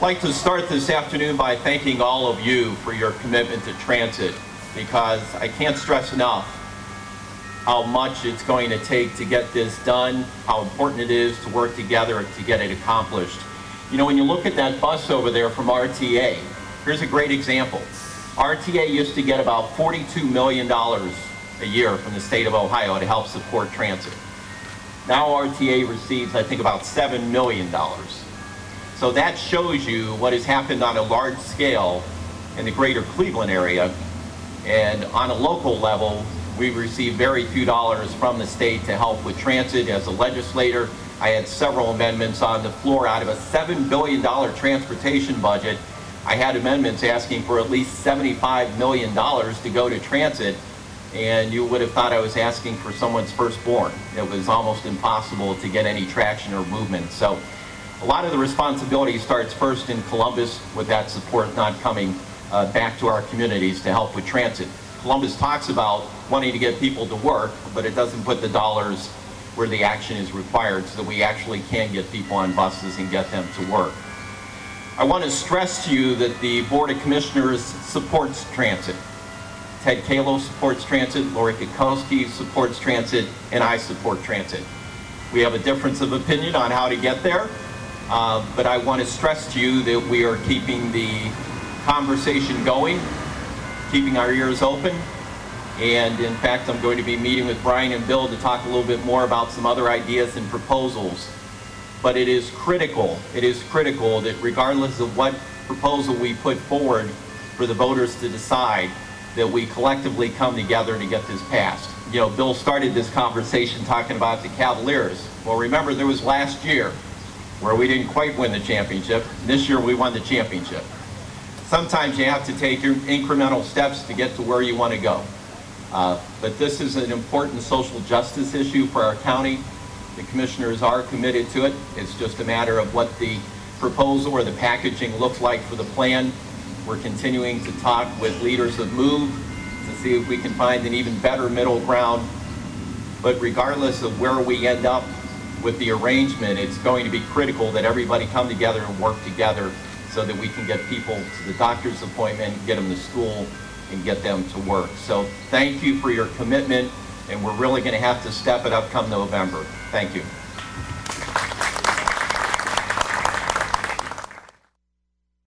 like to start this afternoon by thanking all of you for your commitment to transit, because I can't stress enough how much it's going to take to get this done, how important it is to work together to get it accomplished. You know, when you look at that bus over there from RTA, here's a great example. RTA used to get about $42 million a year from the state of Ohio to help support transit. Now RTA receives, I think, about $7 million. So that shows you what has happened on a large scale in the greater Cleveland area. And on a local level, we receive very few dollars from the state to help with transit. As a legislator, I had several amendments on the floor. Out of a $7 billion transportation budget, I had amendments asking for at least $75 million to go to transit. And you would have thought I was asking for someone's firstborn. It was almost impossible to get any traction or movement. So a lot of the responsibility starts first in Columbus, with that support not coming back to our communities to help with transit. Columbus talks about wanting to get people to work, but it doesn't put the dollars where the action is required so that we actually can get people on buses and get them to work. I want to stress to you that the Board of Commissioners supports transit. Ted Kalo supports transit, Lori Kukowski supports transit, and I support transit. We have a difference of opinion on how to get there, but I want to stress to you that we are keeping the conversation going, keeping our ears open, and in fact I'm going to be meeting with Brian and Bill to talk a little bit more about some other ideas and proposals. But it is critical that regardless of what proposal we put forward for the voters to decide, that we collectively come together to get this passed. You know, Bill started this conversation talking about the Cavaliers. Well, remember, there was last year where we didn't quite win the championship. This year we won the championship. Sometimes you have to take your incremental steps to get to where you want to go. But this is an important social justice issue for our county. The commissioners are committed to it. It's just a matter of what the proposal or the packaging looks like for the plan. We're continuing to talk with leaders of MOVE to see if we can find an even better middle ground. But regardless of where we end up with the arrangement, it's going to be critical that everybody come together and work together so that we can get people to the doctor's appointment, get them to school, and get them to work. So thank you for your commitment, and we're really going to have to step it up come November. Thank you.